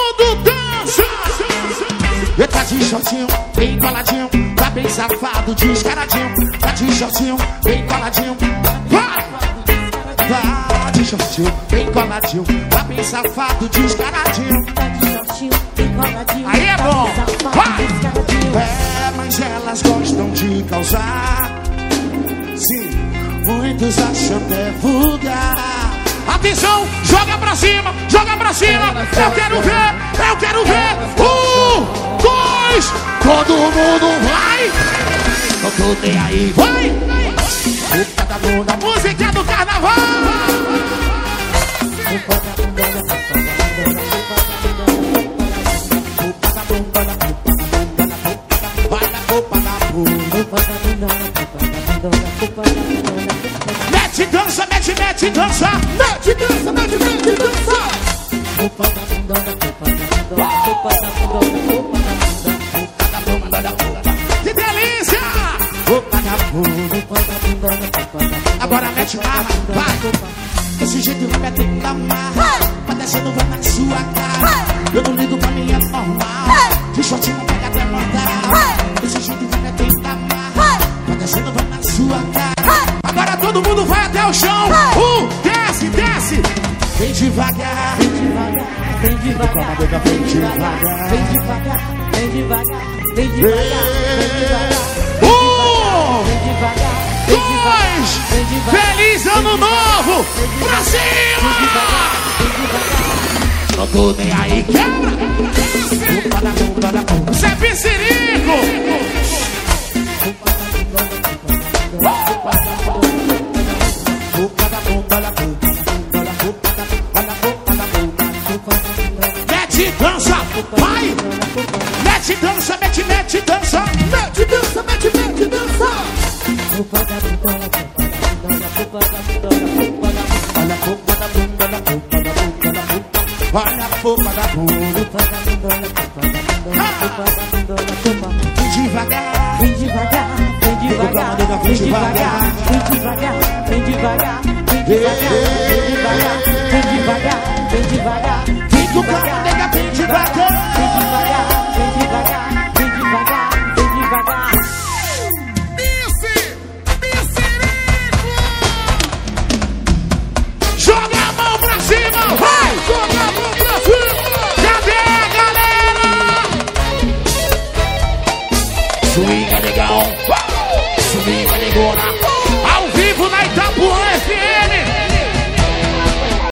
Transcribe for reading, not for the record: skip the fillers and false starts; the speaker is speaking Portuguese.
mundo dança. Ele tá de shortinho, bem coladinho, tá bem safado, descaradinho. Tá de shortinho, bem coladinho, vai! Tá de shortinho, bem coladinho, tá bem safado, descaradinho. Tá de shortinho, bem coladinho. Aí é bom, vai! Descaradinho. É, mas elas gostam de causar. Sim, muitos acham até vulgar. Atenção, joga pra cima, joga pra cima. Eu quero ver, eu quero ver. 1, 2, todo mundo vai. Não tô nem aí, vai. Puta da bunda, música do carnaval. Vai na roupa da bunda. Mete dança, mete dança. Mete dança, mete dança. Que delícia! Agora mete marra, vai. Desse jeito vai metendo a marra. Vai descendo, vai na sua cara. Eu não ligo pra mim, é normal. De short não pega até mandar. Desse jeito vai metendo a marra. Vai descendo, vai na sua cara. Agora todo mundo vai até o chão. Desce, desce. Vem devagar, Vem devagar, vem devagar, vem devagar, vem devagar, vem devagar, vem devagar, vem devagar, vem devagar, vem devagar, vem devagar. Feliz ano novo! Pra cima! Não tô nem aí, quebra! Você é piscirico! Mete dança, vai! Mete dança, mete dança! Mete dança, mete dança! Olha a polpa da bunda. Vem devagar, Vem devagar, vem devagar, vem devagar, vem devagar, vem devagar, vem devagar, vem devagar, vem devagar, vem devagar, vem com calma, nega, vem devagar. vem devagar, vem devagar, vem devagar, vem devagar. Joga a mão pra cima, vai! Joga a mão pra cima! Cadê, galera? Swinga, legal!